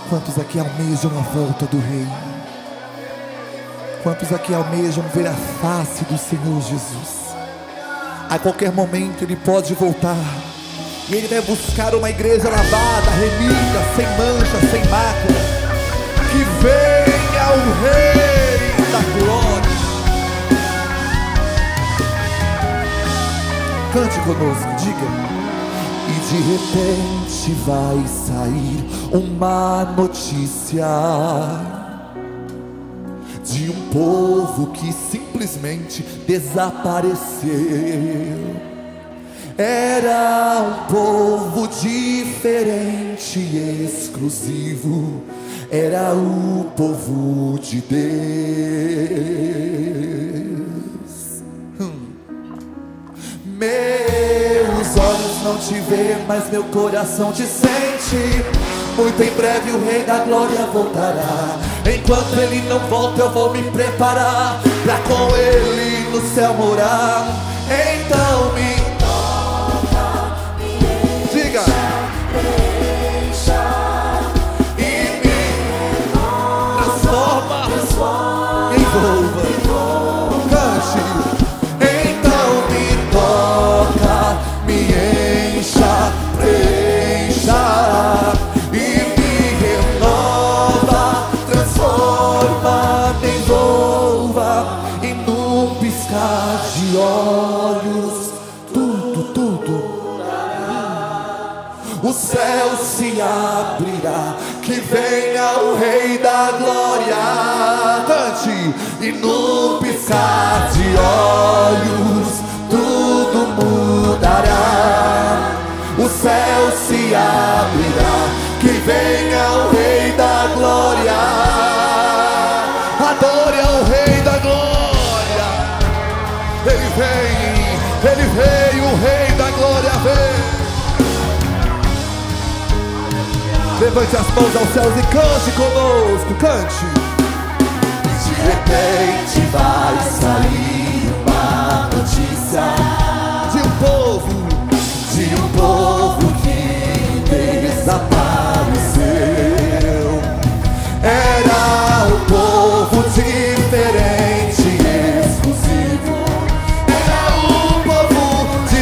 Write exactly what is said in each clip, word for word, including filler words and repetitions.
Quantos aqui almejam a volta do Rei? Quantos aqui almejam ver a face do Senhor Jesus? A qualquer momento Ele pode voltar, e Ele vai buscar uma igreja lavada, remida, sem mancha, sem mácula. Que venha o Rei da glória. Cante conosco, diga. E de repente vai sair uma notícia de um povo que simplesmente desapareceu. Era um povo diferente e exclusivo. Era o povo de Deus. hum. Meus olhos não te veem, mas meu coração te sente. Muito em breve o Rei da Glória voltará. Enquanto Ele não volta, eu vou me preparar pra com Ele no céu morar. Então me toca, me diga, deixa, e me transforma, transforma, envolva, cante. Então me toca, me encha, preencha, e me renova, transforma, me envolva, e num piscar de olhos tudo, tudo, o céu se abrirá. Que venha o Rei da Glória, cante, e num piscar de olhos tudo mudará. O céu se abrirá. Que venha o Rei da Glória. Adore ao Rei da Glória. Ele vem, Ele veio, o Rei da Glória vem. Levante as mãos aos céus e cante conosco, cante. De repente vai sair uma notícia de um povo, de um povo que desapareceu. Era um povo diferente e exclusivo. Era o povo de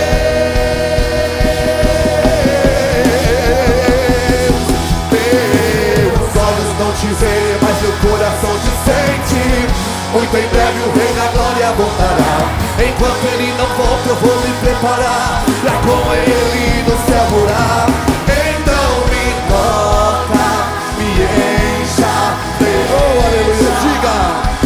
Deus. Meus olhos não te veem, mas meu coração te sente. Muito em breve o Rei da Glória voltará. Enquanto Ele não volta, eu vou me preparar pra com Ele no céu morar. Então me toca, me encha, oh aleluia, diga.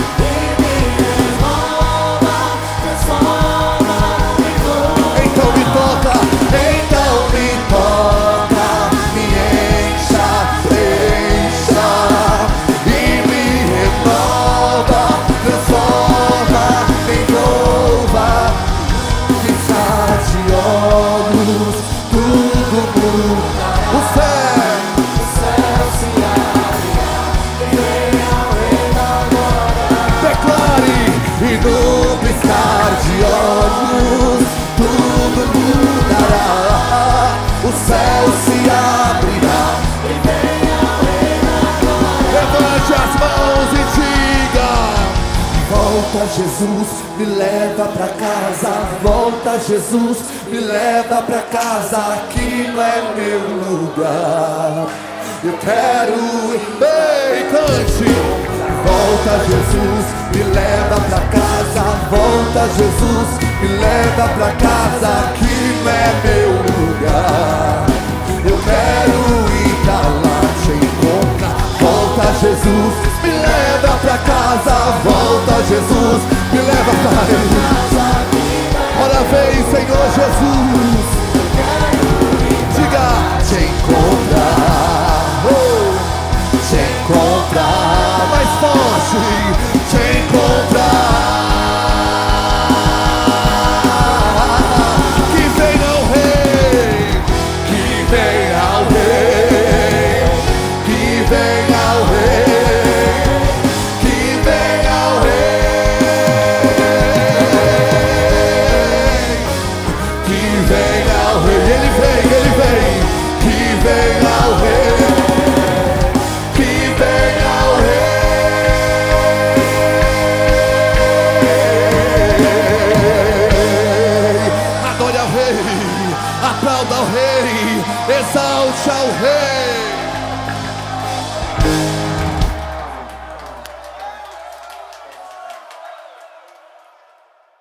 Então me toca, então me toca, me encha, encha, e me renova, transforma, me envolva, piscar de olhos, tudo muda. O céu, o céu se abrirá, e venha o Rei da Glória. Declare, e no piscar de olhos tudo mudará. O céu se abrirá, e venha o Rei da Glória. Levante as mãos e diga: volta Jesus, me leva pra casa. Volta Jesus, me leva pra casa. Aqui não é meu lugar. Eu quero ir. Ei, cante. Volta Jesus, me leva pra casa. Volta Jesus, me leva pra casa. Aqui não é meu lugar. Eu quero ir pra lá te encontrar. Volta Jesus, me leva pra casa. Volta Jesus, me leva pra Ele. Ora vem, Senhor Jesus. Diga, te encontrar, oh, te encontrar, mais forte, te encontrar. Que venha o Rei, que venha o Rei, que venha o Rei, que venha o Rei, que venha Rei, aplauda o Rei, exalte ao Rei.